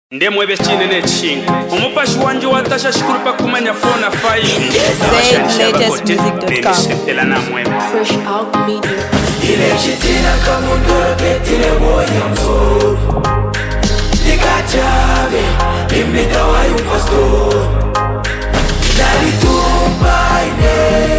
Ndemwe bechine nechinga umupashi wanje watasha shikurupa kumanya phone na file ZaidLatestmusic.com Fresh Out Media. Ile shitina kamundura ketile moya mzuri Nikachabe, imita wa yufasto Nalitumbaine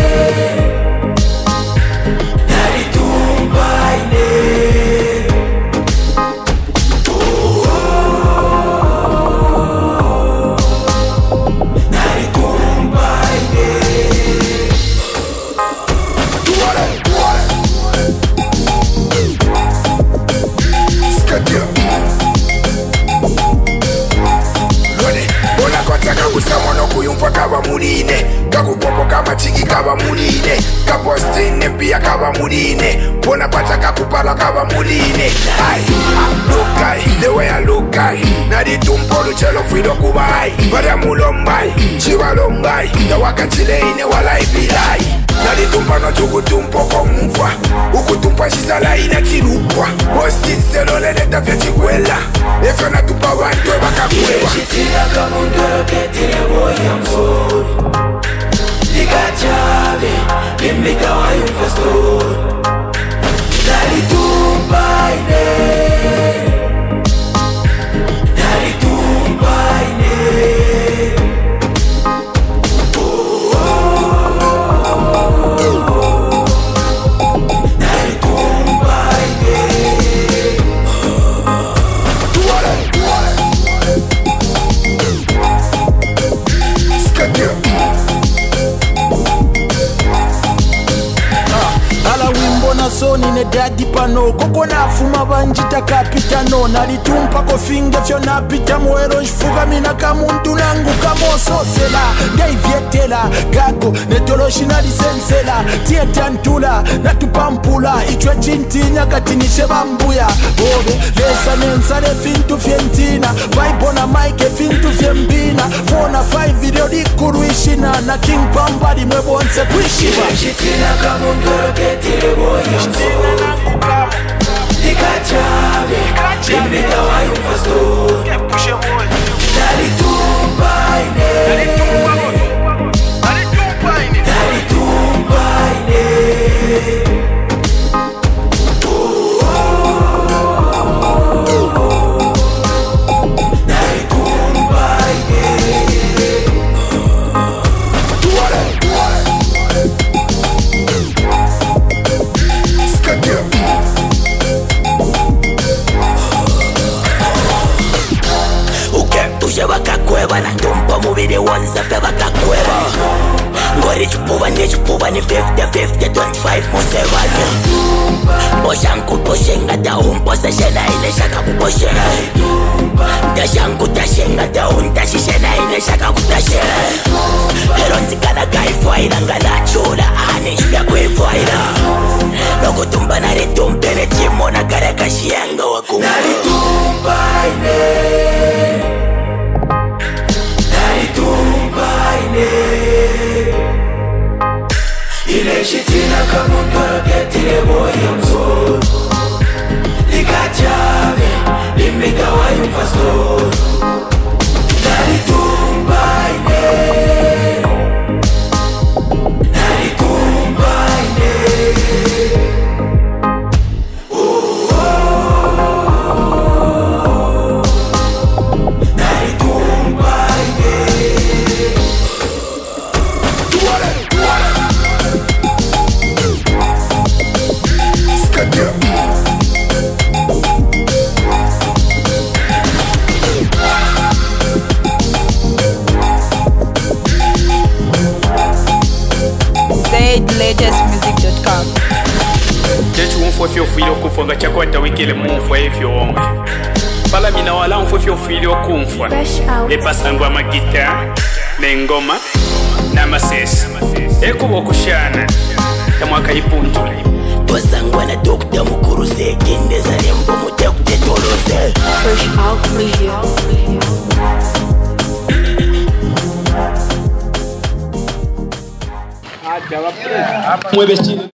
Kusamono kuyumva kaba murine Kakupopo kama chiki kaba murine Kapostine pia kaba murine Bona pata kakupala kaba murine Ay, look ay, the way I look ay Nadi tumpolu chelo fido kubai Bada mulombai, chiwa lombai Na wakachile ine wala ibilai Nadi tumpano chukutumpo komufwa Ukutumpa shizala ina chirupwa Bostin selo leleta vya chiguela Efyo na tupa wantwe wakakuewa Shitina kamundoro ketile moya mzuri Nikachabe, imika wa yufastori Nalitumbaine Soni ne daddy pano koko nafuma banjita kapitano nalitumpa kofinge fyo napita mwero njifuga mina kamuntu nangu kamososela ndaivyetela gago netoloshi nalisensela tietantula natupampula ichwe chintinya katinishe bambuya bobe lesa nensale fintu fyentina vaibona maike fintu fyembina fona 5 video dikuruishina na king pambadi mwebonse kuishiba Shitina kamundoro ketile moya Nikachabe, imita wa yufastori Nalitumbaine Nandumpa mubiri wanza fe bakakweba Ngori chupuba ni 50-50 25 musevanya Boshanku boshenga da umposa shena ine shaka kuboshena Dashanku tashenga da untashi shena ine shaka kutashena Heronzi kana kaifaira ngana chula ane shvya kwefaira Loko tumba nare tumpene chimona kare kashianga wakumu Nalitumba ine Ile shitina kamundoro ketile moya mzuri Nikachabe, imika wa yufastori Nalitumbaine ZaidLatestmusic.com Jechu umfo fyo filo kufonga chakwata wikile mumfo efyo onge Pala mina wala umfo fyo filo kumfwa Fresh Out. Lepasangwa magita, nengoma, na masesi Ekubo kushana, tamwaka ipuntu Twasangwa na Dr. Mukuru Sekinde Zarembo muteku tetolose Fresh Out Media. Mwebe chine